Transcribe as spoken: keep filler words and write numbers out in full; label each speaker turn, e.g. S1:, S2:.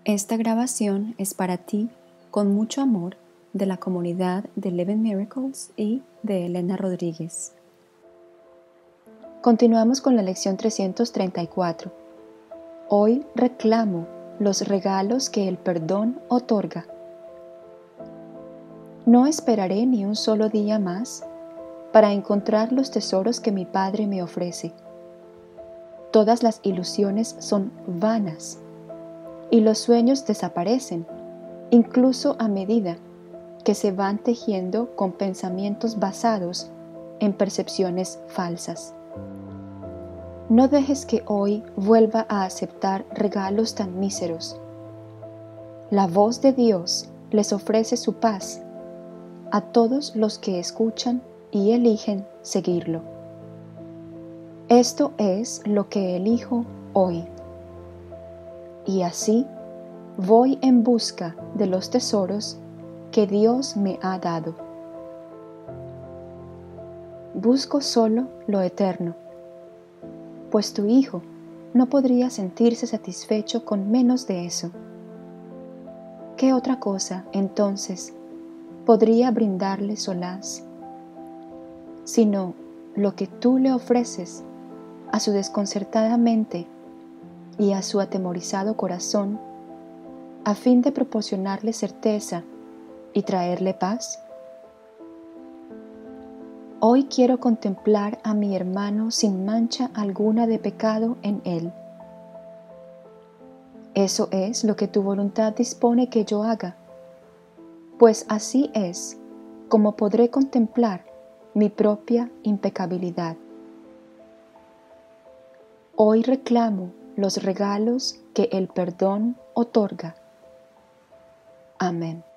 S1: Esta grabación es para ti, con mucho amor, de la comunidad de Eleven Miracles y de Elena Rodríguez. Continuamos con la lección trescientos treinta y cuatro. Hoy reclamo los regalos que el perdón otorga. No esperaré ni un solo día más para encontrar los tesoros que mi Padre me ofrece. Todas las ilusiones son vanas y los sueños desaparecen, incluso a medida que se van tejiendo con pensamientos basados en percepciones falsas. No dejes que hoy vuelva a aceptar regalos tan míseros. La voz de Dios les ofrece su paz a todos los que escuchan y eligen seguirlo. Esto es lo que elijo hoy. Y así voy en busca de los tesoros que Dios me ha dado. Busco solo lo eterno, pues tu hijo no podría sentirse satisfecho con menos de eso. ¿Qué otra cosa, entonces, podría brindarle solaz, sino lo que tú le ofreces a su desconcertada mente y a su atemorizado corazón, a fin de proporcionarle certeza y traerle paz? Hoy quiero contemplar a mi hermano sin mancha alguna de pecado en él. Eso es lo que tu voluntad dispone que yo haga, pues así es como podré contemplar mi propia impecabilidad. Hoy reclamo los regalos que el perdón otorga. Amén.